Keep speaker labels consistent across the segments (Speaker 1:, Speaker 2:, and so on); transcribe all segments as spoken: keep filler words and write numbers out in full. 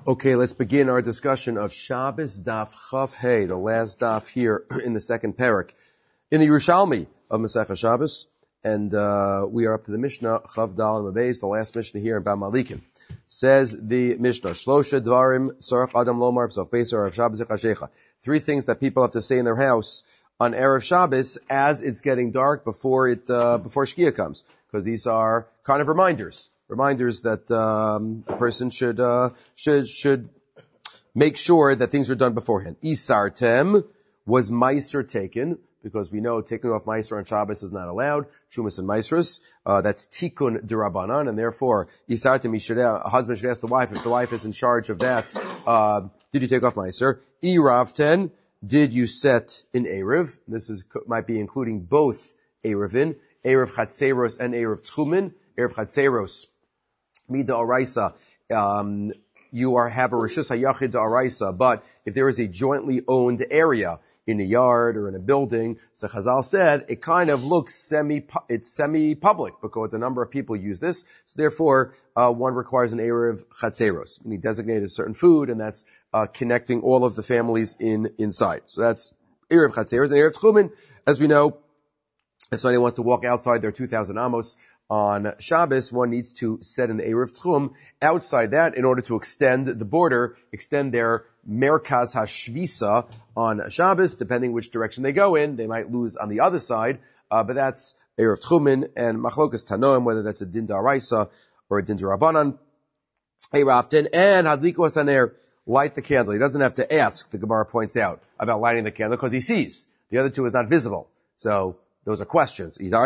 Speaker 1: Okay, let's begin our discussion of Shabbos Daf Chaf Hey, the last daf here in the second parak in the Yerushalmi of Masechah Shabbos, and uh, we are up to the Mishnah Chav Dal and Mabeis, the last Mishnah here in Bam Malikin. Says the Mishnah, Shlosha Dvarim Sarach Adam Lomar Psach Beisar of Shabbos Echashecha. Three things that people have to say in their house on Erev Shabbos as it's getting dark before it uh, before Shkia comes, because these are kind of reminders. Reminders that um, a person should uh, should should make sure that things are done beforehand. Isartem, was Meiser taken? Because we know taking off Meiser on Shabbos is not allowed. Shumas and Meisros, uh, that's Tikkun D'Rabbanan, and therefore Isartem, he should, uh, a husband should ask the wife if the wife is in charge of that. Uh, did you take off Meiser? Iravten, did you set in Erev? This is might be including both Erevin, Erev Chatzeros and Erev Tchumen. Erev Chatzeros, Mida Araisa, um, you are, have a Rishus HaYachid Araisa, but if there is a jointly owned area in a yard or in a building, so Chazal said, it kind of looks semi, it's semi-public because a number of people use this, so therefore, uh, one requires an Erev Chatzeros. And he designated a certain food, and that's, uh, connecting all of the families in, inside. So that's Erev Chatzeros. And Erev Tchumen, as we know, if somebody wants to walk outside their two thousand amos, on Shabbos, one needs to set an Erev Tchum outside that in order to extend the border, extend their Merkaz HaShvisa on Shabbos, depending which direction they go in. They might lose on the other side, uh, but that's Erev Tchumen and Machlokas Tanoim, whether that's a Din D'Araisa or a Din D'Rabbanan. Eiraftin and Hadliko Hasaner, light the candle. He doesn't have to ask, the Gemara points out, about lighting the candle because he sees. The other two is not visible. So, those are questions. Is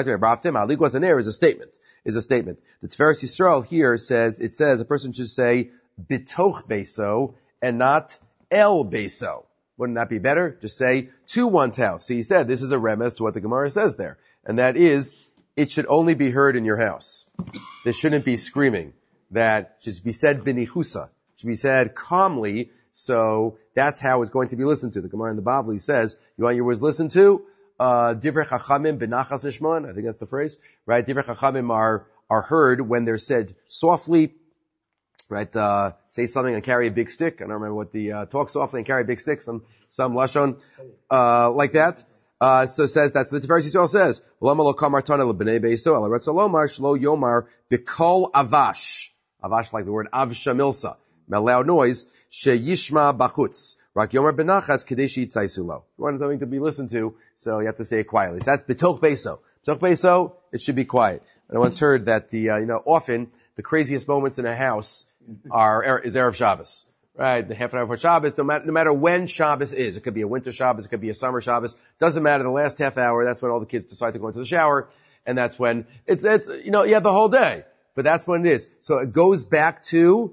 Speaker 1: a statement. Is a statement. The Tiferes Yisrael here says, it says a person should say bitoch beso and not el beso. Wouldn't that be better? Just say to one's house. So he said this is a remez to what the Gemara says there. And that is, it should only be heard in your house. There shouldn't be screaming. That should be said binichusa. It should be said calmly. So that's how it's going to be listened to. The Gemara in the Bavli says, you want your words listened to? Uh, Divrei Chachamim benachas nishman, I think that's the phrase, right? Divrei Chachamim are, are heard when they're said softly, right? Uh, say something and carry a big stick. I don't remember what the, uh, talk softly and carry a big stick, some, some lashon, uh, like that. Uh, so it says, that's the Tiferes Yisrael says, Lama lo kamar tana lebnei beiso, ala retza lomar, shlo yomar, bikol avash. Avash like the word avshamilsa. A loud noise, sheyishma bachutz. Rak yomer benachas kadesh yitzaisu lo. You want something to be listened to, so you have to say it quietly. So that's betoch beso. Betoch beso, it should be quiet. And I once heard that the, uh, you know, often the craziest moments in a house are, is Erev Shabbos. Right? The half an hour before Shabbos, no matter, no matter when Shabbos is. It could be a winter Shabbos, it could be a summer Shabbos. Doesn't matter. The last half hour, that's when all the kids decide to go into the shower. And that's when, it's, it's, you know, you have the whole day. But that's when it is. So it goes back to,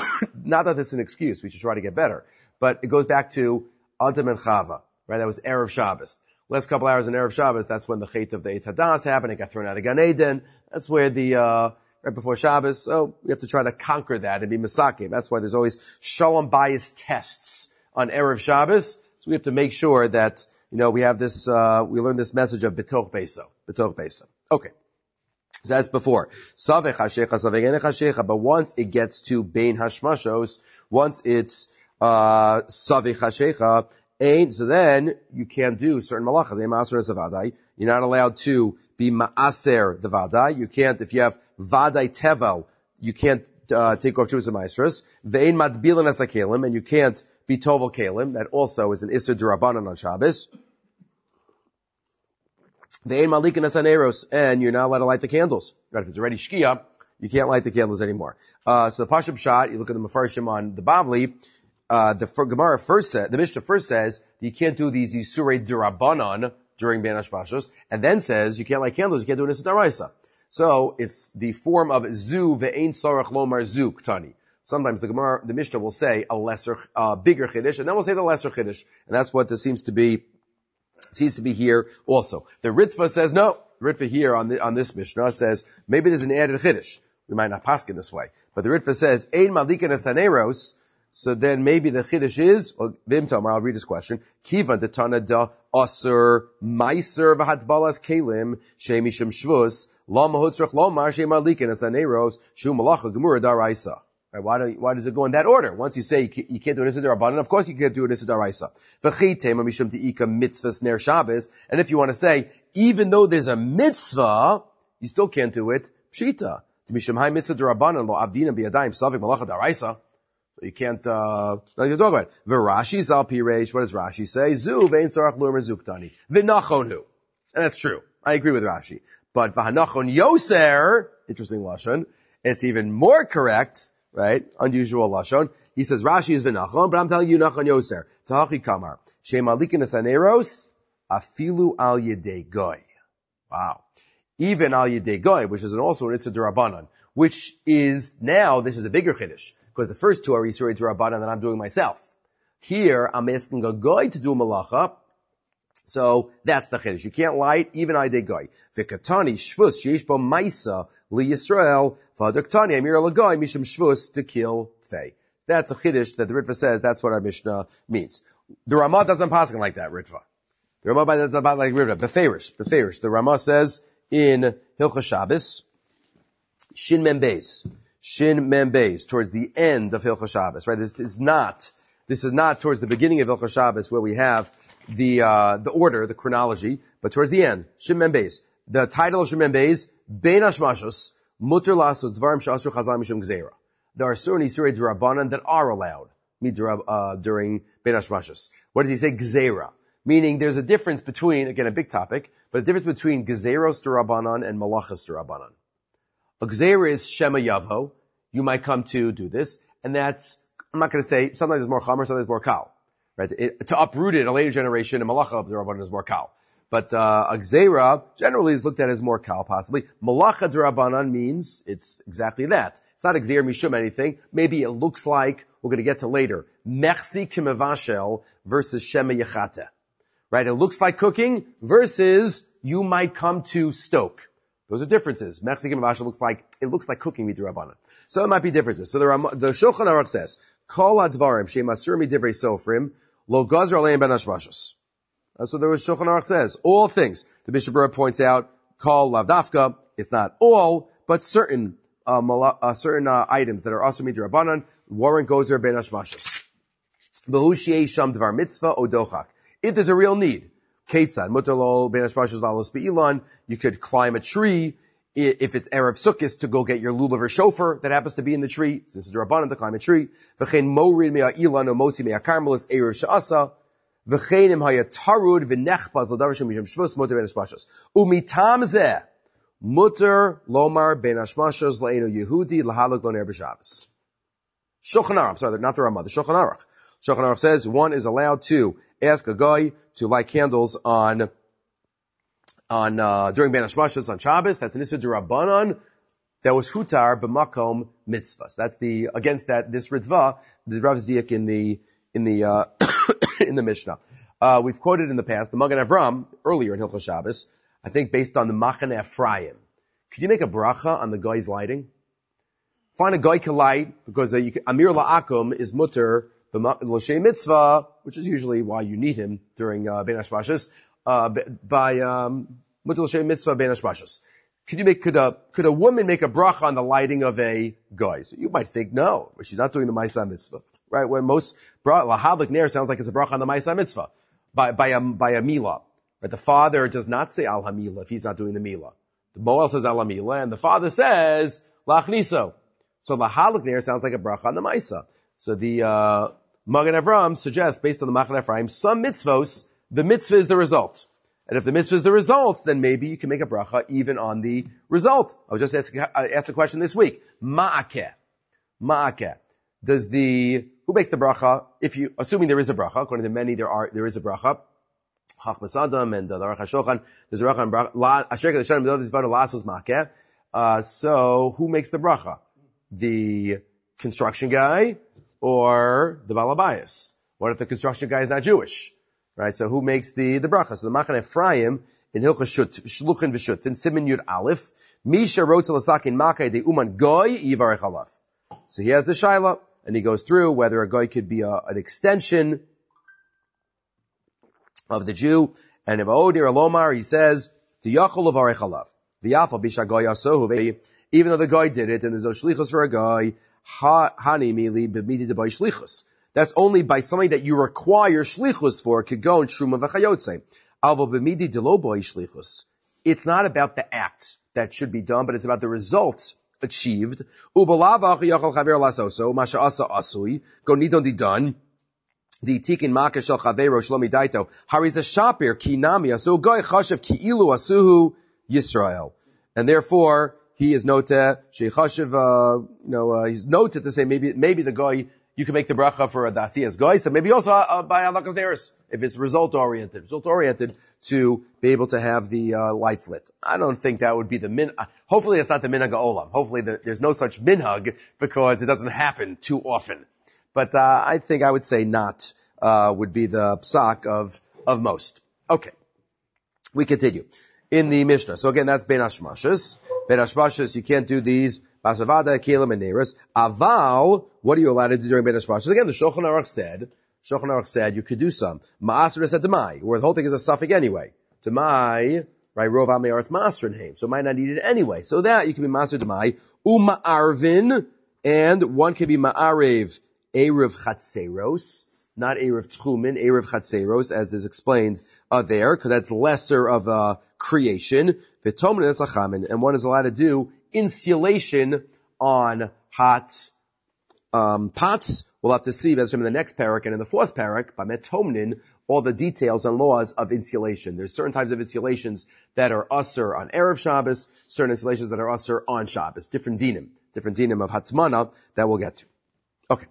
Speaker 1: not that it's an excuse, we should try to get better, but it goes back to Adam and Chava, right? That was Erev Shabbos. Last couple hours in Erev Shabbos, that's when the Chet of the Eitz Hadas happened. It got thrown out of Gan Eden. That's where the, uh, right before Shabbos. So we have to try to conquer that and be Masakim. That's why there's always Shalom Bayis tests on Erev Shabbos. So we have to make sure that, you know, we have this, uh, we learn this message of Betoch Beso. Betoch Beso. Okay. So that's before. Savech hashecha, savech enech hashecha. But once it gets to bein hashmashos, once it's, uh, savech hashecha, ain't, so then you can't do certain malachas. You're not allowed to be ma'aser the vadai. You can't, if you have vadai tevel, you can't, uh, take off Jews and maestros. Ve'ein madbilan as a kelim, and you can't be tovel kelim. That also is an isser d'Rabbanan on Shabbos. Ve'ein malikin asaneros, and you're not allowed to light the candles. Right? If it's already shkia, you can't light the candles anymore. Uh, so the Pashab Shot, you look at the Mefarshim on the Bavli, uh, the Gemara first said, the Mishnah first says, you can't do these Yisurei D'Rabbanan during Ben Hashmashos, and then says, you can't light candles, you can't do it in Daraisa. So, it's the form of Zu Ve'ein Sarach Lomar Zu Ktani. Sometimes the Gemara, the Mishnah will say a lesser, uh, bigger Chiddush, and then we'll say the lesser Chiddush. And that's what this seems to be, seems to be here also. The Ritva says no. The Ritva here on the, on this Mishnah says, maybe there's an added Chiddush. We might not paskin this way. But the Ritva says, Ein Malikin Asaneros, so then maybe the Chiddush is, well, Vimtomar, I'll read this question, Kiva de Tana da Asur Meiser V'Hatbalas Kelim Shemishim Shvus Lama Hutzrach Lomar Shema Likin Asaneros Shu Malacha Gemura Daraisa. Right? Why do why does it go in that order? Once you say you can't, you can't do an Issa D'Rabbanan, of course you can't do an Issa D'Oraisa. V'chitema mishum de'ika mitzvahs ner Shabbos. And if you want to say, even though there's a mitzvah, you still can't do it pshita. Mishum hai mitzvah D'Rabbanan lo avdina biyadayim savik malacha D'Oraisa. So you can't, uh, nothing to talk about it. V'Rashi zal pireish. What does Rashi say? Zu vein sorach lumer zuktani. V'nachonu. And that's true. I agree with Rashi. But v'hanachon yoser, interesting lashon, it's even more correct, right? Unusual lashon. He says Rashi is v'nachon, but I'm telling you nachon yoser. Tahachi kamar. Shem alikin esaneros, afilu al yedei goy. Wow. Even al yedei goy, which is also an Issa D'Rabbanan, which is now, this is a bigger chiddush, because the first two are Issa D'Rabbanan that I'm doing myself. Here, I'm asking a goy to do malacha, so that's the chiddush. You can't light even al yedei goy. V'katani shvus sheish bo maisa li Yisrael v'adaktani amir al-goy mishum shvus to kill tfei. That's a chiddush that the Ritva says, that's what our Mishnah means. The Ramah doesn't pass like that, Ritva. The Ramah doesn't about like Ritva. Beferish, Beferish. The Ramah says in Hilchos Shabbos, Shin Mem Beis, Shin Mem Beis, towards the end of Hilchos Shabbos, right? This is not, this is not towards the beginning of Hilchos Shabbos where we have the, uh, the order, the chronology, but towards the end, Shin Mem Beis. The title of Shin Mem Beis, Bein Hashmashos, Mutter Lasos Dvarim Sha'asur Chazal Mishum Gzeira. There are certain Yisrei D'Rabbanan that are allowed, uh, during Bein Hashmashos. What does he say? Gzeira. Meaning there's a difference between, again, a big topic, but a difference between Gezeros D'Rabbanan and Malachas D'Rabbanan. A Gzeira is Shema Yavo. You might come to do this, and that's, I'm not going to say, sometimes it's more Chamer, sometimes it's more Kal. Right? It, to uproot it in a later generation, a Malacha D'Rabbanan is more Kal. But, uh, a Gzeira generally is looked at as more Kal, possibly. Malacha D'Rabbanan means it's exactly that. It's not a Gzeira Mishum anything. Maybe it looks like, we're going to get to later, Mechsi Kimevashel versus Shema Yechate. Right? It looks like cooking versus you might come to stoke. Those are differences. Mechsi Kimevashel looks like, it looks like cooking D'Rabbanan. So it might be differences. So the, the Shulchan Aruch says, Kol Advarim Shemasur Midivrei Sofrim Lo Gazer Aleim Ben Hashmashos. That's what the Shulchan Aruch says. All things. The Bishop Berurah points out, Kol Lavdafka, it's not all, but certain, uh, mala, uh certain, uh, items that are also Midrabanan, Warren Gozer Ben Hashmashos. V'hu Shei Sham Dvar Mitzvah Odochak. If there's a real need. Ketzad, Mutter Lo Ben Hashmashos Lalos Be'ilan, you could climb a tree, if it's Erev Sukkos, to go get your lulav or shofar that happens to be in the tree. This is D'Rabbanan to climb a tree. V'chein Morid Mea Ilan O Motzi Mea Karmelis Erev Sha'asa. V'chein Im Haya Tarud V'nechbaz L'davar Shem Mishum Shvus Mutter Ben Hashmashos. Umitam Zeh Mutter Lomar Ben Hashmashos La'enu Yehudi L'halak Lo Ner B'Shabbos. Shulchan Aruch, sorry, not the Ramah, the Shulchan Aruch. Shulchan Aruch says one is allowed to ask a guy to light candles on on uh during Ben Hashmashos on Shabbos. That's an Issa D'Rabbanan that was hutar b'makom mitzvahs. That's the against that this ritva, the Rav Ziyach in the in the uh in the Mishnah. Uh we've quoted in the past the Magen Avram earlier in Hilchos Shabbos, I think based on the Machane Ephraim. Could you make a bracha on the guy's lighting? Find a guy can light because uh, you can, Amir La'akum is mutter l'shei mitzvah, which is usually why you need him during uh, Ben Hashmashos. Uh, by, um, Mutter L'Shem Mitzvah Ben Hashmashos. Could you make, could a, could a woman make a bracha on the lighting of a guy? So you might think no, but she's not doing the Maisa Mitzvah. Right? When most, Lahavlik Ner sounds like it's a bracha on the Maisa Mitzvah. By, by a, by a Mila. Right? The father does not say Al Hamila if he's not doing the Mila. The Moel says Al Hamila, and the father says Lachniso. So Lahavlik Ner sounds like a bracha on the Maisa. So the, uh, Magen Avram suggests, based on the Machane Ephraim, some mitzvos, the mitzvah is the result. And if the mitzvah is the result, then maybe you can make a bracha even on the result. I was just asking, I asked a question this week. Ma'akeh. Ma'akeh. Does the, who makes the bracha? If you, assuming there is a bracha, according to many, there are, there is a bracha. Chachmas Adam and the Aruch HaShulchan, there's a bracha on bracha. Asher Kedushanim B'Dov Yisvadu La'asos Ma'akeh. Uh, so who makes the bracha? The construction guy or the Balabayas? What if the construction guy is not Jewish? Right, so who makes the, the bracha? So the Machane Ephraim, in Hilchos Shluchin V'Shutin, Siman Yud Aleph, Misha wrote to Lasakin Makay de Uman Goy Yivarech Alav. So he has the Shaila, and he goes through whether a Goy could be a, an extension of the Jew, and if Odir Alomar, he says, to Yachol Yivarech Alav. V'yafal Bisha Goy Yasohu, even though the Goy did it, and there's no Shlichus for a Goy, hani mili b'midi de by shlichus. That's only by something that you require shlichus for, kigon truma v'chayotze. Alvo b'midi de lo by shlichus. It's not about the act that should be done, but it's about the results achieved. Ubalavach yachal chaver lasoso, masha asa asui, go nidon di done. Di tikin makah shel chavero shlomi daito. Hariza shapir kinami asu goy chashav ki'ilu asuhu Yisrael. And therefore, he is noted, sheichashav, uh, you know, uh, he's noted to say maybe, maybe the guy, you can make the bracha for a dasiyas guy, so maybe also uh, by halakas deris, if it's result oriented, result oriented to be able to have the uh, lights lit. I don't think that would be the min. Uh, hopefully, it's not the minhag olam. Hopefully, the, there's no such minhag because it doesn't happen too often. But uh, I think I would say not uh, would be the psak of of most. Okay, we continue in the Mishnah. So again, that's ben hashmashas. Ben hashmashas, you can't do these. Basavada, kelim, and neris. Aval, what are you allowed to do during ben hashmashas? Again, the Shulchan Aruch said, Shulchan Aruch said you could do some. Ma'asr is at demai, where the whole thing is a suffix anyway. Demai, right? Rov ameyaretz ma'asr name, so it might not need it anyway. So that you can be ma'asr demai. Uma'arvin, and one can be ma'arev erev chatzeros, not erev tchumin, erev chatzeros, as is explained uh, there, because that's lesser of a creation. V'tomin es lachamin, and one is allowed to do insulation on hot um, pots. We'll have to see that's in the next parak, and in the fourth parak, by metomnin, all the details and laws of insulation. There's certain types of insulations that are usher on Erev Shabbos, certain insulations that are usher on Shabbos, different dinim, different dinim of hatmana that we'll get to. Okay.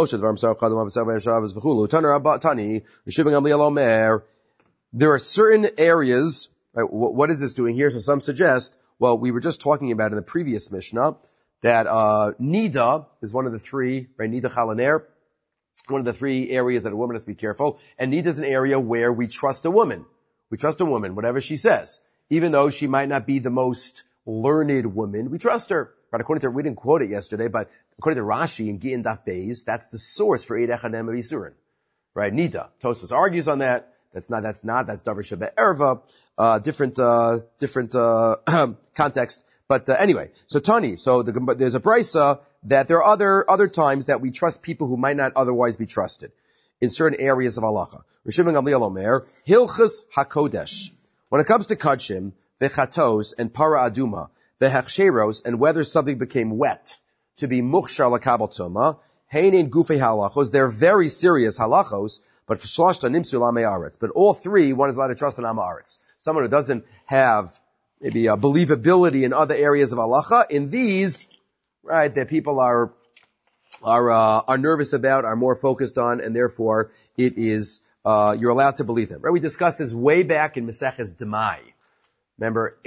Speaker 1: There are certain areas, right, what is this doing here? So some suggest, well, we were just talking about in the previous Mishnah, that uh Nida is one of the three, right? Nida Chalaner, one of the three areas that a woman has to be careful. And Nida is an area where we trust a woman. We trust a woman, whatever she says. Even though she might not be the most learned woman, we trust her. Right? According to, we didn't quote it yesterday, but according to Rashi in Gittin Daf Beis, that's the source for Eid Echanem of Yisurin. Right? Nida. Tosfos argues on that. That's not, that's not, that's Davar Sheba Erva, uh, different, uh, different, uh, context. But, uh, anyway, so Tani, so the, there's a brisa that there are other, other times that we trust people who might not otherwise be trusted in certain areas of halacha. Rishim Gamliel Omer, Hilchas HaKodesh. When it comes to Kadshim, Vechatos, and Para Aduma, Vehachsheros, and whether something became wet to be Mukhshar Lakabal Tuma, Heinin Gufei Halachos, they're very serious halachos, but for Shlashta Nimsu Lame Aretz. But all three, one is allowed to trust in Am Aretz. Someone who doesn't have maybe a believability in other areas of halacha, in these, right, that people are, are, uh, are nervous about, are more focused on, and therefore it is, uh, you're allowed to believe them. Right? We discussed this way back in Maseches Demai. Remember,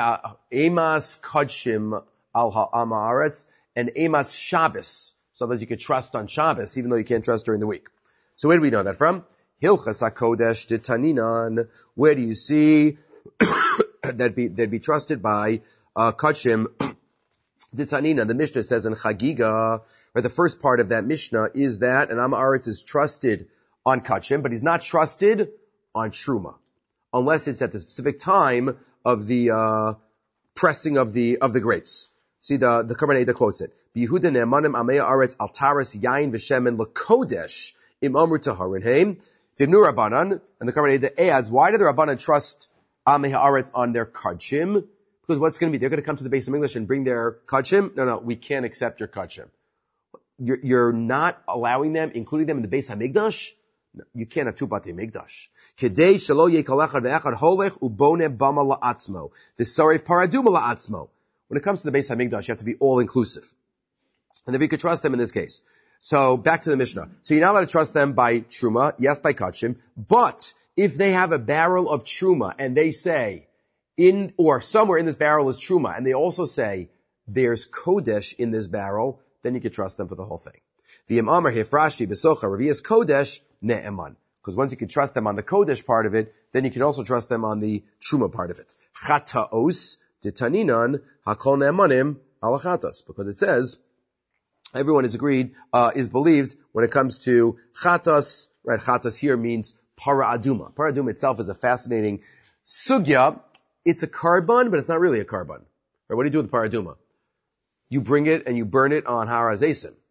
Speaker 1: Emas Kodshim al Ha'am Haaretz and Emas Shabbos, so that you could trust on Shabbos, even though you can't trust during the week. So where do we know that from? Hilchas HaKodesh de Taninan. Where do you see that be, they'd be trusted by, uh, Kodshim de Taninan? The Mishnah says in Chagiga, right, the first part of that Mishnah is that an Am Haaretz is trusted on Kodshim, but he's not trusted on Truma. Unless it's at the specific time of the, uh, pressing of the, of the grapes. See, the, the Karban Eda quotes it. B'Yehuda ne'emanim amei haaretz al taras yain v'shemen l'kodesh im amru taharin heim v'imnu rabbanan. And the Karban Eda adds, why do the rabbanan trust amei haaretz on their kadshim? Because what's going to be? They're going to come to the base of English and bring their kadshim? No, no, we can't accept your kadshim. You're, you're not allowing them, including them in the base HaMikdash? No, you can't have two Batei Mikdash. Kedei shelo yeh kol echad ve'echad holech ubone bama la'atzmo v'sarev paraduma la'atzmo. When it comes to the base HaMikdash, you have to be all-inclusive. And if you could trust them in this case. So, back to the Mishnah. So you're not allowed to trust them by Truma, yes, by Kachim, but if they have a barrel of Truma and they say, in, or somewhere in this barrel is Truma, and they also say, there's Kodesh in this barrel, then you could trust them for the whole thing. V'yem amar hefrashti b'socha revias Kodesh ne'eman. Because once you can trust them on the Kodesh part of it, then you can also trust them on the Truma part of it. Chataos, the Taninan, Hakol Ne'emanim, Alachatos. Because it says, everyone is agreed, uh, is believed when it comes to Chatas, right? Chatas here means Para Aduma. Para Aduma itself is a fascinating sugya. It's a carbon, but it's not really a carbon. Right? What do you do with Para Aduma? You bring it and you burn it on Har HaZeisim.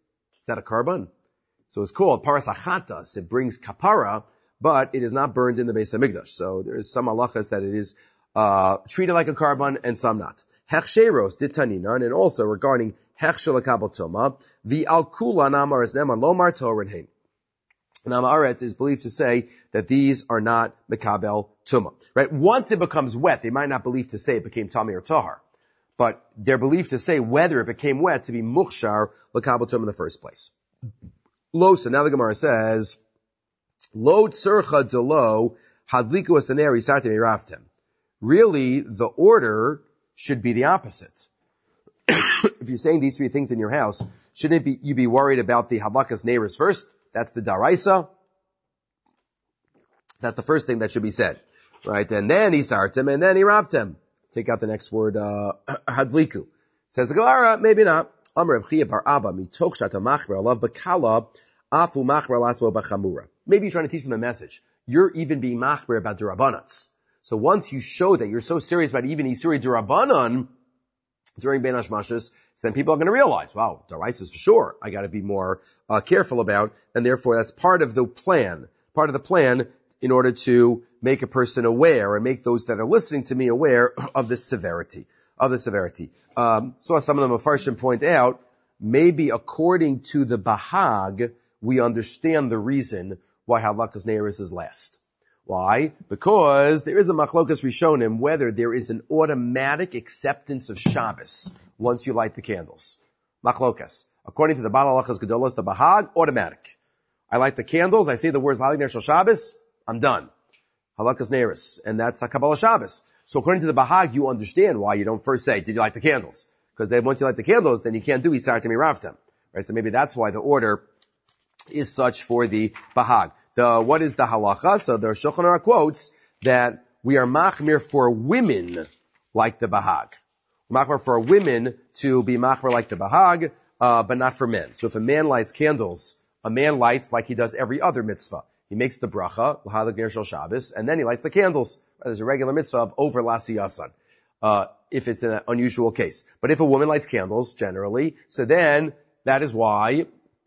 Speaker 1: that a carbon? So it's called paras achatas. It brings kapara, but it is not burned in the Beis Hamikdash. So there is some halachas that it is uh treated like a carbon and some not. Hechsheros ditaninan, and also regarding hechshel akabel tuma, the alkula namar is neman lomar torin heim. Namaretz is believed to say that these are not mekabel tuma. Right? Once it becomes wet, they might not believe to say it became tami or tahar, but they're believed to say whether it became wet to be mukhshar lekabel tuma in the first place. Losa. Now the Gemara says, Lo tzurcha delo hadliku asaneri sartem iraftem. Really, the order should be the opposite. If you're saying these three things in your house, shouldn't it be, you be worried about the hadlakas neighbors first? That's the daraisa. That's the first thing that should be said. Right? And then isartem, and then iraftem. Take out the next word, uh, hadliku. Says the Gemara, maybe not. Amar Reb Chia bar Abba, mitoch shata machmer alav bekala, afu machmer lasbo b'chamura. Maybe you're trying to teach them a message. You're even being machmer about durabanans. So once you show that you're so serious about even Isuri Durabanan during Ben Hashmashas, then people are going to realize, wow, Daraisa for sure. I got to be more uh, careful about, and therefore that's part of the plan. Part of the plan in order to make a person aware and make those that are listening to me aware of the severity of the severity. Um, so as some of the Mefarshim point out, maybe according to the Bahag, we understand the reason why Halakas Neiris is last. Why? Because there is a machlokas rishonim whether there is an automatic acceptance of Shabbos once you light the candles. Machlokas. According to the Baal Halachas Gedolos, the Bahag, automatic. I light the candles, I say the words Lalig Ner Shel Shabbos, I'm done. Halakas Neiris. And that's a Kabbalah Shabbos. So according to the Bahag, you understand why you don't first say, did you light the candles? Because then once you light the candles, then you can't do Isar Temi Ravtem. Right? So maybe that's why the order is such for the Bahag. The, what is the halacha? So the Shulchan Aruch quotes that we are machmir for women like the Bahag. Machmir for women to be machmir like the Bahag, uh, but not for men. So if a man lights candles, a man lights like he does every other mitzvah. He makes the bracha, l'halag ner shel Shabbos, and then he lights the candles. There's a regular mitzvah of over lasiyasan, uh, if it's an unusual case. But if a woman lights candles, generally, so then that is why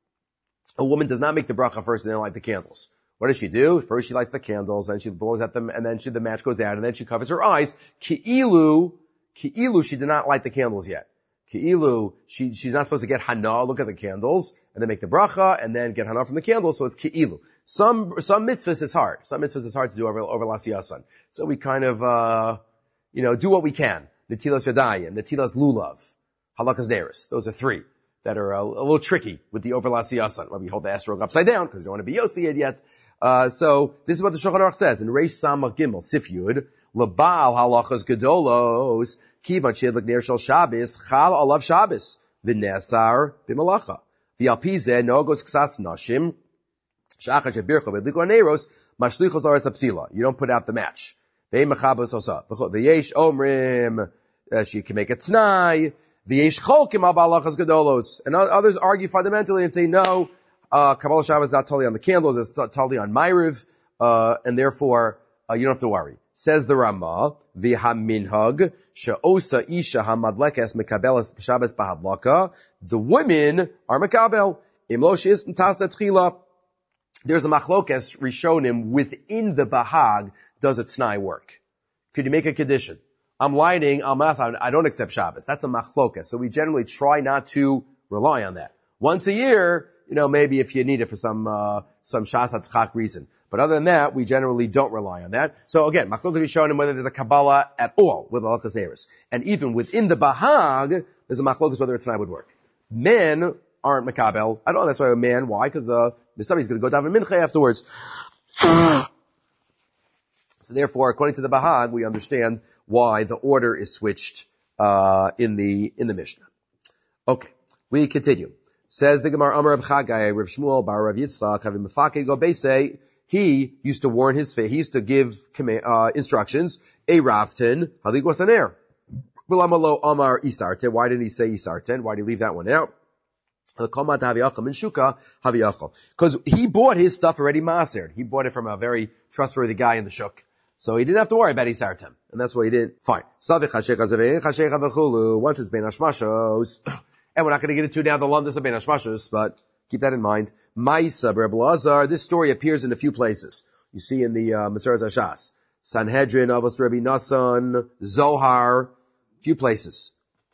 Speaker 1: a woman does not make the bracha first and then light the candles. What does she do? First she lights the candles, then she blows at them, and then she, the match goes out, and then she covers her eyes. Ki'ilu, ki'ilu, she did not light the candles yet. Ki'ilu, she, she's not supposed to get hana, look at the candles, and then make the bracha, and then get hana from the candles, so it's ki'ilu. Some, some mitzvahs is hard. Some mitzvahs is hard to do over, over lasiyasan. So we kind of, uh, you know, do what we can. Netilas yadayim, netilas lulav, halakas neiris. Those are three that are a, a little tricky with the over lasiyasan. Well, we hold the esrog upside down, because we don't want to be yosiyad yet. Uh, so, this is what the Shulchan Aruch says, in Reish Samach Gimel, Sif Yud, L'Baal Halachas Gedolos, Kivan Shedlik Ner Shel Shabbos, Chal Alav Shabbos, V'Nesar B'Malacha. V'Al Pizeh, Nogos Ksas Nashim, Shachar Shebircha, V'Dliko Neiros, Mashlichos Laras Apsila. You don't put out the match. V'Eim Mechabos Osa. V'Yesh Omrim, uh, she can make a T'nai, V'Yesh Cholkim Al Halachas Gedolos. And others argue fundamentally and say, no, Uh, Kabbalah Shabbos is not totally on the candles, it's totally on Ma'ariv, uh, and therefore, uh, you don't have to worry. Says the Rama, V'haminhag, she'osa isha hamadlekes mekabelas Shabbos bahadlaka, the women are mekabel, imlo she'is n'tasna tchila. There's a machlokes rishonim within the bahag, does a t'nai work? Could you make a condition? I'm lighting, I'm I don't accept Shabbos. That's a machlokes. So we generally try not to rely on that. Once a year, you know, maybe if you need it for some, uh, some shas hatzchak reason. But other than that, we generally don't rely on that. So again, machlokes will be shown him whether there's a Kabbalah at all with halakas neiris. And even within the Bahag, there's a machlokes whether it's tonight would work. Men aren't makabel. I don't know, that's why a man, why? Because the, the study is going to go down in mincha afterwards. So therefore, according to the Bahag, we understand why the order is switched, uh, in the, in the Mishnah. Okay. We continue. Says the Gemara, Amar Reb Chagai, Reb Shmuel, Bar Rav Yitzchak, Havim Mefaked Go Beisei, he used to warn his face, he used to give uh, instructions, a Raften, Halig Wasaner. V'lamalo Amar Isarten, why didn't he say Isarten? Why did he leave that one out? Because he bought his stuff already mastered. He bought it from a very trustworthy guy in the shuk. So he didn't have to worry about Isarten. And that's what he did. Fine. Once it's Ben Hashmashos, and we're not going to get into now the Londis of Ben Hashmashos, but Keep that in mind. Maisa, Rebbe Lazar, this story appears in a few places. You see in the uh, Maseres Hashas, Sanhedrin, Avos Rabbi Nassan, Zohar, few places.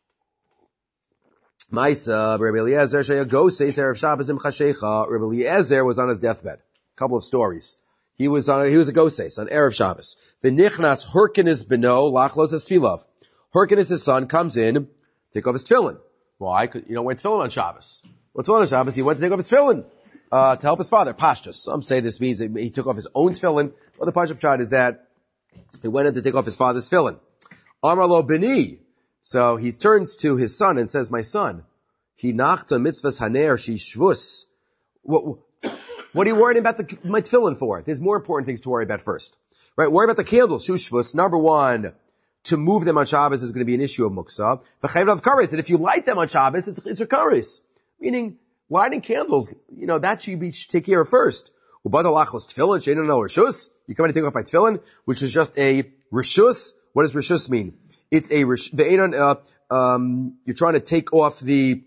Speaker 1: Maisa, Rabbi Eliezer, Sheyagosei, Erev Shabbos im Chashecha. Rabbi Eliezer was on his deathbed. A couple of stories. He was on, he was a Goses on Erev Shabbos. V'nichnas Hyrcanus beno lachlot tefillah. Hyrcanus, his son, comes in, take off his tefillin. Why? Because you don't wear tefillin on Shabbos. Well, tefillin on Shabbos, he went to take off his tefillin, uh, to help his father, Pashtus. Some say this means that he took off his own tefillin. Well, the Pashut shot is that he went in to take off his father's tefillin. Amar lo beni. So he turns to his son and says, my son, he nachta mitzvahs haner she shvus. What, what are you worried about the, my tefillin for? There's more important things to worry about first. Right? Worry about the candles, shu shvus. Number one, to move them on Shabbos is going to be an issue of muksa. V'chayv of kares. And if you light them on Shabbos, it's, it's a kares. Meaning, lighting candles, you know, that should be, should take care of first. Ubadalachos tefillin, she don't know rishus. You come in and take off my tefillin, which is just a rishus. What does rishus mean? It's a rish, uh, um, you're trying to take off the,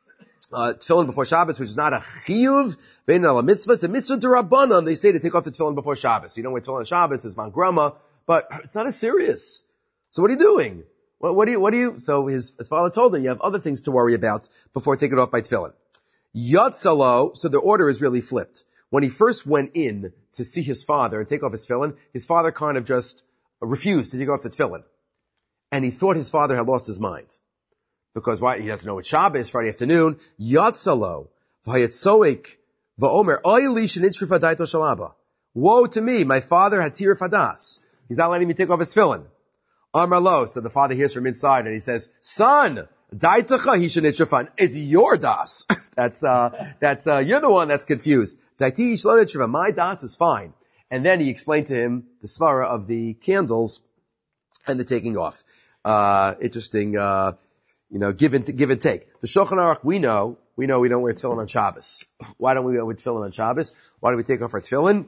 Speaker 1: uh, tefillin before Shabbos, which is not a chiyuv, ve'ein ala mitzvah. It's a mitzvah d'Rabbanan. They say to take off the tefillin before Shabbos. You don't wear tefillin on Shabbos, it's man grama, but it's not as serious. So what are you doing? What, what do you, what do you, so his, his father told him, you have other things to worry about before taking it off by tefillin. Yatzalo, so the order is really flipped. When he first went in to see his father and take off his tefillin, his father kind of just refused to take off the tefillin. And he thought his father had lost his mind. Because why? He doesn't know it's Shabbos, Friday afternoon. Yatzalo, v'hayatzoik, v'omer, oili shenitzri fadaito shalaba. Woe to me, my father had tir fadas. He's not letting me take off his tefillin. Amar lo, so the father hears from inside and he says, son, daitacha hi shenitzri, it's your das. that's, uh, that's, uh, you're the one that's confused. Daiti shlo, my das is fine. And then he explained to him the svara of the candles and the taking off. Uh, interesting, uh, you know, give and, give and take. The Shulchan Aruch, we know, we know we don't wear tefillin on Shabbos. Why don't we wear tefillin on Shabbos? Why do we take off our tefillin?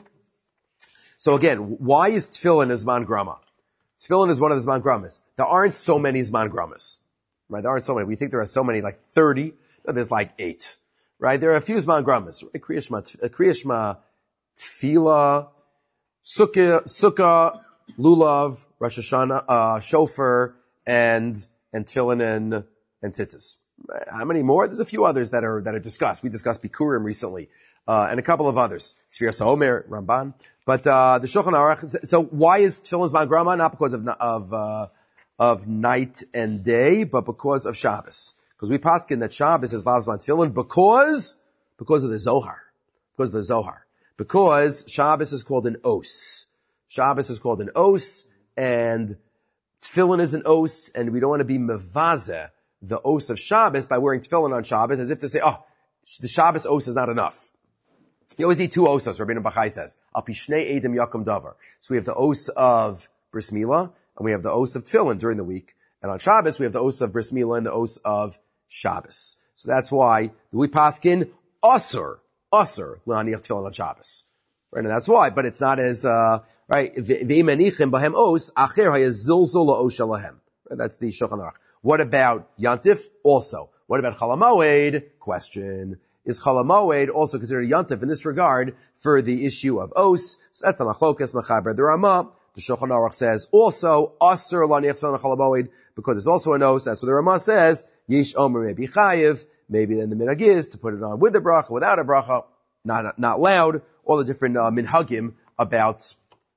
Speaker 1: So again, why is tefillin a Zman Grama? Tefillin is one of the Zman Gramas. There aren't so many Zman Gramas. Right? There aren't so many. We think there are so many, like thirty. No, there's like eight. Right? There are a few Zman Gramas. Right? Kriyashma, Kriyashma, Tefillah, Sukkah, Sukkah, Lulav, Rosh Hashanah, uh, Shofar, and, and Tefillin and, and Tzitzis. How many more? There's a few others that are, that are discussed. We discussed Bikurim recently, uh, and a couple of others. Sfir Saomer, Ramban. But, uh, the Shulchan Aruch, so why is Tefillin Zman Grama? Not because of, of, uh, of night and day, but because of Shabbos. Because we paskin that Shabbos is Lav Zman Tefillin because, because of the Zohar. Because of the Zohar. Because Shabbos is called an os. Shabbos is called an os, and tefillin is an os, and we don't want to be mevazeh, the os of Shabbos, by wearing tefillin on Shabbos, as if to say, oh, the Shabbos os is not enough. You always need two osos, Rabbeinu Bachai says. Al pi shnei edim yakum davar. So we have the os of Bris Milah, and we have the os of tefillin during the week. And on Shabbos, we have the os of Bris Milah and the os of Shabbos. So that's why we paskin asur, asur, l'haniach tefillin on Shabbos. Right, and that's why, but it's not as, uh, right, v'imenichim bahem os, acher hayazilzul la'os shalahem. That's the Shulchan Aruch. What about Yantif? Also. What about Chol HaMoed? Question. Is Chol HaMoed also considered a Yantif in this regard for the issue of os? So that's the Machlokas Machaber the Ramah. The Shulchan Aruch says also, Asur l'haniach tefillin on Chol HaMoed, because there's also an os. That's what the Ramah says. Yesh Omer maybe Chayiv. Maybe then the minhag is to put it on with a bracha, without a bracha, not, not loud. All the different uh, minhagim about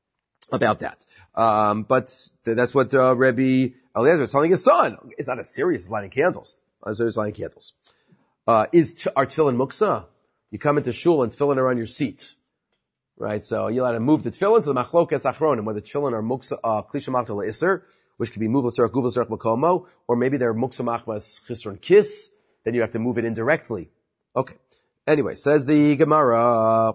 Speaker 1: about that. Um, but th- that's what uh, Rabbi Eliezer is telling his son. It's not as serious as lighting candles. As it's lighting candles. Uh, is t- are tefillin muksa? You come into shul and tefillin are on your seat, right? So you'll have to move the tefillin to the machlokas achronim, whether tefillin are muksa uh, klisha machta le'isr, which can be moved l'tzarech guv l'tzarech makomo, or maybe they're muksa machmas chisron kiss. Then you have to move it indirectly. Okay. Anyway, says the Gemara.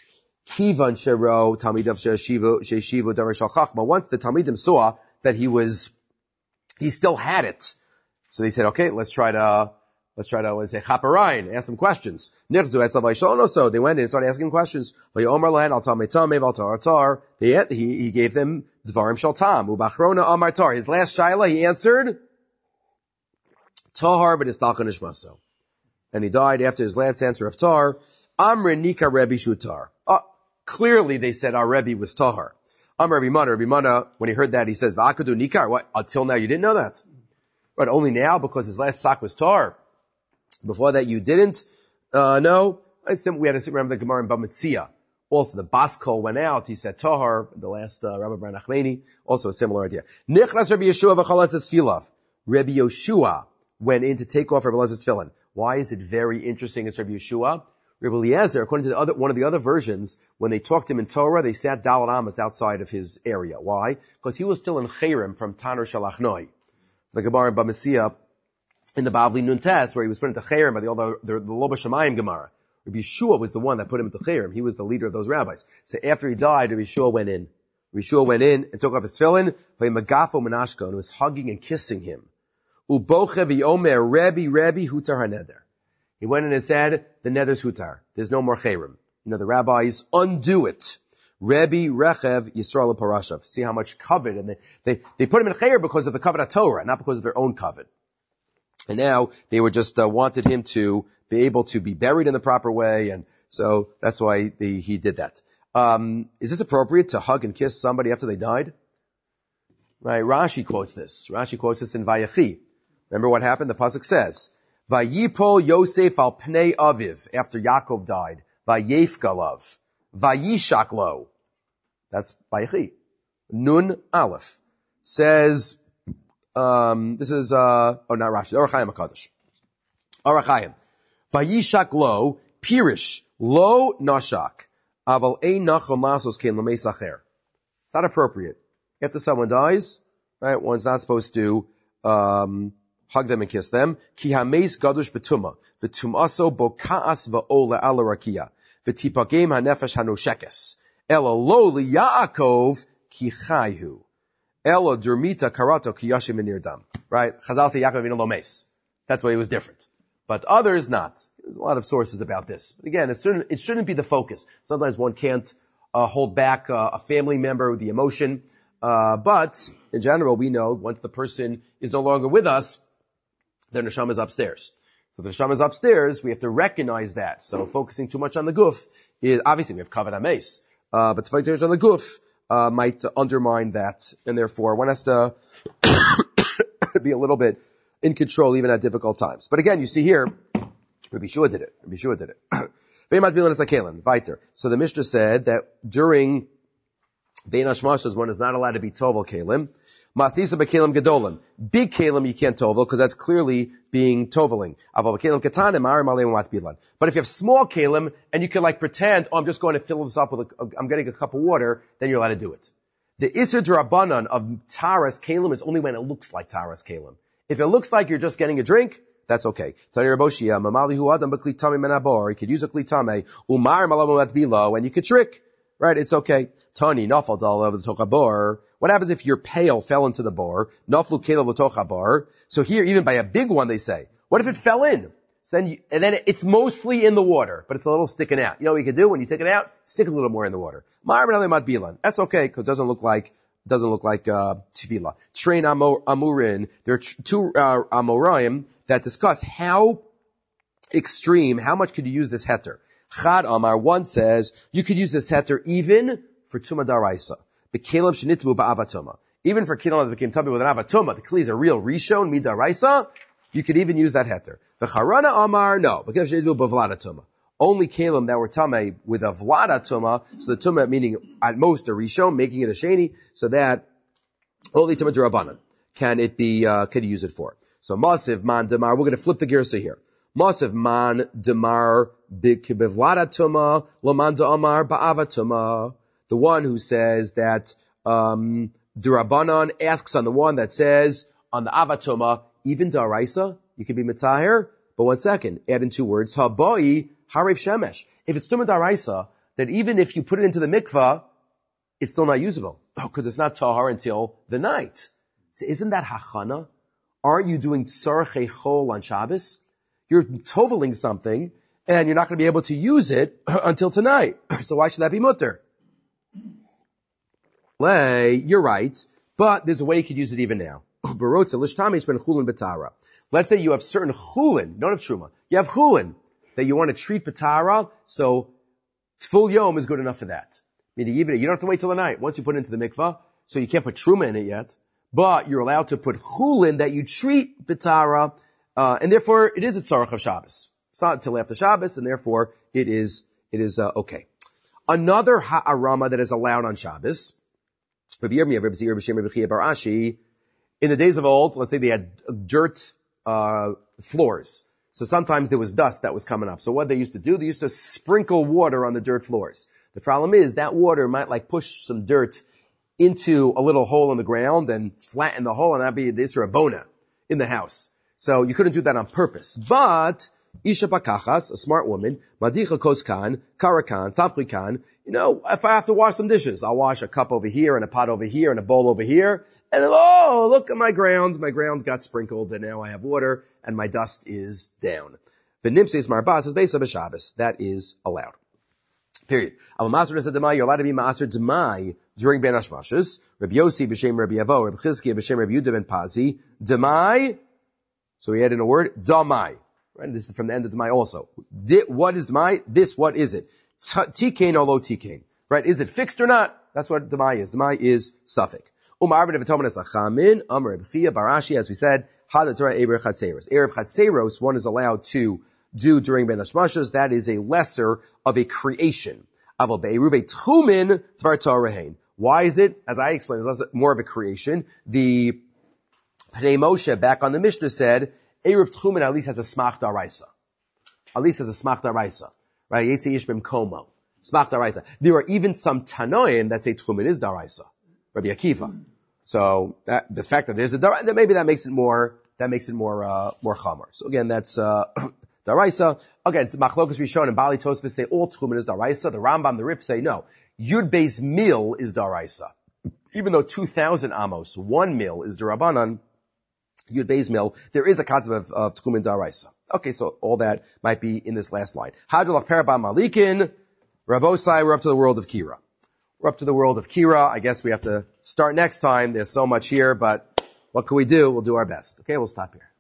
Speaker 1: Kivan shero talmidav sheishivu davar shal chachma. Once the talmidim saw that he was, he still had it, so they said, "Okay, let's try to, let's try to let's say chaparayin, ask some questions." Nirzu etzlav vayshalono. So they went in and started asking questions. Vayomer lahen al tamei tamei val tar tar. He he gave them dvarim shal tam ubachrona amar tar. His last shaila, he answered tahar v'nistalcha nishmaso. and he died after his last answer of tar. Amre Nika Rebbe Shutar. Uh, clearly they said our Rebbe was Tahar. Amr Rebbe Mana, Rebbe Mana, when he heard that, he says, V'akadu Nikar. What? Until now you didn't know that? Right, only now because his last psak was tar. Before that you didn't? Uh, no. We had to remember the Gemara in Bamitzia. Also, the Baskol went out. He said Tahar, the last uh, Rabbi Baruch Nachmani. Also a similar idea. Nichras Rabbi Yeshua v'chalatzes tfilav. Rabbi Yeshua went in to take off Rabbi Elazar's tefillin. Why is it very interesting? It's Rabbi Yeshua. Rabbi Eliezer, according to the other, one of the other versions, when they talked to him in Torah, they sat Dalet Amos outside of his area. Why? Because he was still in Cherem from Tanur Shalachnoi. The Gemara in Bamitzia, in the Bavli Nun Tes, where he was put into Cherem by the, the, the, the Loba Shemayim Gemara. Rabbi Yeshua was the one that put him into Cherem. He was the leader of those rabbis. So after he died, Rabbi Yeshua went in. Rabbi Yeshua went in and took off his tefillin, Magafo Menashko, and was hugging and kissing him. Uboche v'yomer Rebbe, Rebbe, Hutar HaNeder. He went in and said, the nether's Hutar. There's no more Cherem. You know, the rabbis undo it. Rebbe, Rechev, Yisrael Parashav. See how much covet, and they, they, they put him in Cherem because of the covet of Torah, not because of their own covet. And now they were just uh, wanted him to be able to be buried in the proper way, and so that's why the, he did that. Um, is this appropriate to hug and kiss somebody after they died? Right, Rashi quotes this. Rashi quotes this in Vayechi. Remember what happened? The pasuk says, "Vayipol Yosef al pnei aviv." After Yaakov died, Vayefgalav, Vayishak lo. That's Vayechi. Nun Aleph says. Um, this is, uh, oh, not Rashi, Orach Chaim HaKadosh. Orach Chaim. Vayishak lo, pirish, lo nashak, aval ein nachon lasos kein lamei sacher. It's not appropriate. After someone dies, right, one's not supposed to, um, hug them and kiss them. Ki hameis gadush betuma, v'tumaso bo ka'as va'ola ala rakia, v'tipagem hanefesh hanoshekes, ela lo li Yaakov ki chayhu. Elo dermita karato kiyashim inirdam. Right? Chazal say Yaakov Avinu lo meis. That's why it was different. But others not. There's a lot of sources about this. But again, it shouldn't, it shouldn't be the focus. Sometimes one can't uh, hold back uh, a family member with the emotion. Uh, but in general, we know once the person is no longer with us, their neshama is upstairs. So the neshama is upstairs. We have to recognize that. So focusing too much on the guf is obviously we have kavod hameis, uh, but to focus too much on the guf. Uh, might uh, undermine that, and therefore one has to be a little bit in control even at difficult times. But again, you see here, Rabbi Shua did it. Rabbi Shua did it. So the Mishnah said that during Bein Hashmashas, one is not allowed to be tovel kelim. Mastisa bekelim gedolim. Big kelim you can't tovel because that's clearly being toveling. But if you have small kelim and you can like pretend, oh, I'm just going to fill this up with a, I'm getting a cup of water, then you're allowed to do it. The Isser D'Rabbanan of Taras kelim is only when it looks like Taras kelim. If it looks like you're just getting a drink, that's okay. Tani Raboshia, Mamalihu Adam B'Kli Tamei Menabor. You could use a Kli Tamei. Umar Malamu Atbilo, and you could trick. Right? It's okay. Tani Nafal Dalav L'Tochabor. What happens if your pail fell into the bor? Naflu Kelev L'Tochabor. So here, even by a big one, they say, what if it fell in? So then you, and then it's mostly in the water, but it's a little sticking out. You know what you could do when you take it out? Stick a little more in the water. Mar Menale Matbilan. That's okay, because it doesn't look like, doesn't look like, uh, tefillah. Train Amurin. There are two, uh, Amoraim that discuss how extreme, how much could you use this heter? Chad Amar, one says, you could use this heter even for Tuma Daraisa. Bekeleb Shenitbu Ba'avatuma. Even for Kilam that became Tummy with an Avatuma, the Kli is a real Rishon, Midaraisa, you could even use that heter. The Charana Amar, no. Bekeleb Shenitbu Ba'avlatuma. Only Kalim that were Tameh with a Vlada Tuma, so the Tuma meaning at most a Rishon, making it a Sheni, so that only Tuma Durabanan can it be, uh, could you use it for. So Masiv Man Damar, we're going to flip the Girsa here. Masiv Man Damar B'Kibevlada Tuma, Laman Da'amar Ba'avatuma. The one who says that, um, Durabanan asks on the one that says, on the Avatuma, even Daraisa, you can be Mitzahir, but one second, add in two words, Haboi, Harif Shemesh. If it's Tuma Daraisa, that even if you put it into the mikvah, it's still not usable, because it's not Tahar until the night. So isn't that Hachana? Aren't you doing Tzarchei Chol on Shabbos? You're toveling something, and you're not going to be able to use it until tonight. So why should that be mutter? You're right, but there's a way you could use it even now. Let's say you have certain chulin, you don't have truma. You have chulin, that you want to treat Patara, so full yom is good enough for that. Meaning even, you don't have to wait till the night. Once you put it into the mikvah, so you can't put truma in it yet, but you're allowed to put chulin that you treat Patara, uh, and therefore it is a tzarech of Shabbos. It's not until after Shabbos, and therefore it is, it is, uh, okay. Another ha'arama that is allowed on Shabbos, in the days of old, let's say they had dirt, uh, floors. So sometimes there was dust that was coming up. So what they used to do, they used to sprinkle water on the dirt floors. The problem is that water might like push some dirt into a little hole in the ground and flatten the hole, and that'd be this or a bona in the house. So you couldn't do that on purpose. But Isha Bakachas, a smart woman, Madicha Koskan, Karakan, Taprikan, you know, if I have to wash some dishes, I'll wash a cup over here and a pot over here and a bowl over here. And oh, look at my ground. My ground got sprinkled and now I have water and my dust is down. V'nimsis marbas is based on a Shabbos. That is allowed. Period. Al Masr is a demai. You're allowed to be Masr demai during Ben Hashmashas. Rabbi Yossi b'shem Rabbi Yavo, Rabbi Chizkiah b'shem Rabbi Yehuda ben Pazi. Demai. So we add in a word. Damai. Right? This is from the end of demai also. Di, what is demai? This, what is it? Tikain or lo tikain. Right? Is it fixed or not? That's what demai is. Demai is suffix. Umar Rabbi Tomanas Achamin, Amar Rabbi Chia, Barashi, as we said, Had Torah Eber Chatzeros. Erev Chatzeros, one is allowed to do during Ben Hashmashas. That is a lesser of a creation. Aval Be'eruve Tchumin Tvar Torahain. Why is it? As I explained, it's more of a creation. The Pnei Moshe back on the Mishnah said, Erev Tchumin at least has a smach daraisa. At least has a smach daraisa. Right? Yetzi Ish Bim Komo. Smach daraisa. There are even some Tanoim that say Tchumin is daraisa. Rabbi Akiva. So that, the fact that there's a daraisa, maybe that makes it more, that makes it more, uh, more chamor. So again, that's, uh, daraisa. Again, it's machlokas Rishon and Bali Tosfos say all tchumen is daraisa. The Rambam, the Rif say no. Yud Beis Mil is daraisa. Even though two thousand amos, one mil is derabanan, Yud Beis Mil, there is a concept of, of tchumen daraisa. Okay, so all that might be in this last line. Hadrolach Parabam Malikin, Rabosai, we're up to the world of Kira. We're up to the world of Kira. I guess we have to start next time. There's so much here, but what can we do? We'll do our best. Okay, we'll stop here.